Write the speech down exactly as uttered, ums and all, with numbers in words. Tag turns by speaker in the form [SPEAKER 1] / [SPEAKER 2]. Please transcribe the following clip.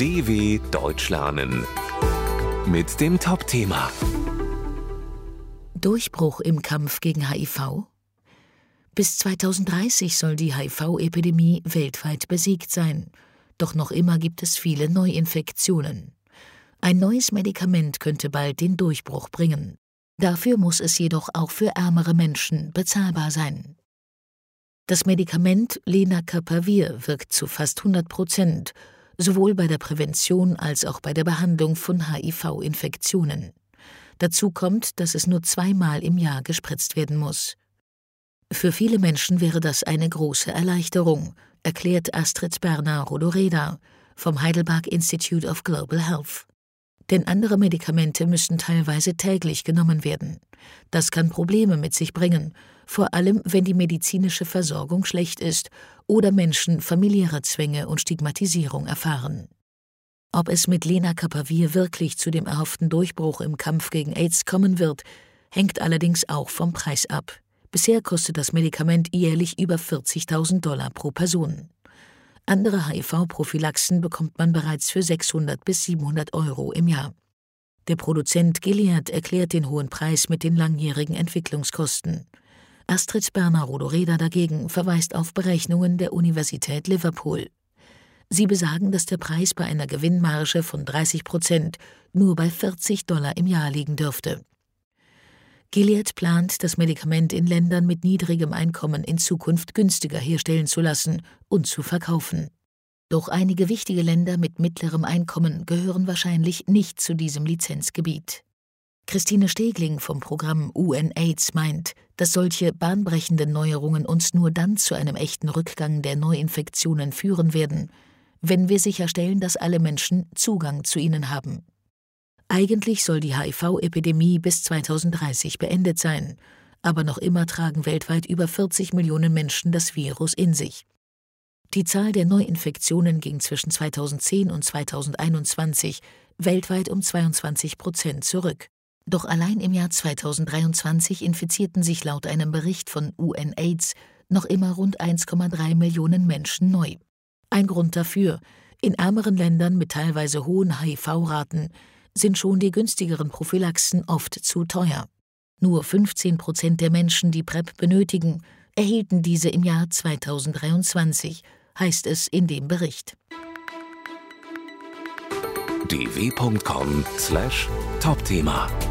[SPEAKER 1] D W Deutsch lernen mit dem Top-Thema.
[SPEAKER 2] Durchbruch im Kampf gegen H I V? Bis zweitausenddreißig soll die H I V-Epidemie weltweit besiegt sein. Doch noch immer gibt es viele Neuinfektionen. Ein neues Medikament könnte bald den Durchbruch bringen. Dafür muss es jedoch auch für ärmere Menschen bezahlbar sein. Das Medikament Lenacapavir wirkt zu fast hundert Prozent, sowohl bei der Prävention als auch bei der Behandlung von H I V-Infektionen. Dazu kommt, dass es nur zweimal im Jahr gespritzt werden muss. Für viele Menschen wäre das eine große Erleichterung, erklärt Astrid Berner-Rodoreda vom Heidelberg Institute of Global Health. Denn andere Medikamente müssen teilweise täglich genommen werden. Das kann Probleme mit sich bringen, vor allem wenn die medizinische Versorgung schlecht ist oder Menschen familiäre Zwänge und Stigmatisierung erfahren. Ob es mit Lenacapavir wirklich zu dem erhofften Durchbruch im Kampf gegen AIDS kommen wird, hängt allerdings auch vom Preis ab. Bisher kostet das Medikament jährlich über vierzigtausend Dollar pro Person. Andere H I V-Prophylaxen bekommt man bereits für sechshundert bis siebenhundert Euro im Jahr. Der Produzent Gilead erklärt den hohen Preis mit den langjährigen Entwicklungskosten. Astrid Berner-Rodoreda dagegen verweist auf Berechnungen der Universität Liverpool. Sie besagen, dass der Preis bei einer Gewinnmarge von dreißig Prozent nur bei vierzig Dollar im Jahr liegen dürfte. Gilead plant, das Medikament in Ländern mit niedrigem Einkommen in Zukunft günstiger herstellen zu lassen und zu verkaufen. Doch einige wichtige Länder mit mittlerem Einkommen gehören wahrscheinlich nicht zu diesem Lizenzgebiet. Christine Stegling vom Programm U N AIDS meint, dass solche bahnbrechenden Neuerungen uns nur dann zu einem echten Rückgang der Neuinfektionen führen werden, wenn wir sicherstellen, dass alle Menschen Zugang zu ihnen haben. Eigentlich soll die H I V-Epidemie bis zweitausenddreißig beendet sein, aber noch immer tragen weltweit über vierzig Millionen Menschen das Virus in sich. Die Zahl der Neuinfektionen ging zwischen zweitausendzehn und zweitausendeinundzwanzig weltweit um zweiundzwanzig Prozent zurück. Doch allein im Jahr zweitausenddreiundzwanzig infizierten sich laut einem Bericht von U N AIDS noch immer rund eins Komma drei Millionen Menschen neu. Ein Grund dafür: in ärmeren Ländern mit teilweise hohen H I V-Raten sind schon die günstigeren Prophylaxen oft zu teuer. Nur fünfzehn Prozent der Menschen, die PrEP benötigen, erhielten diese im Jahr zweitausenddreiundzwanzig, heißt es in dem Bericht.
[SPEAKER 1] d w punkt com slash Top-Thema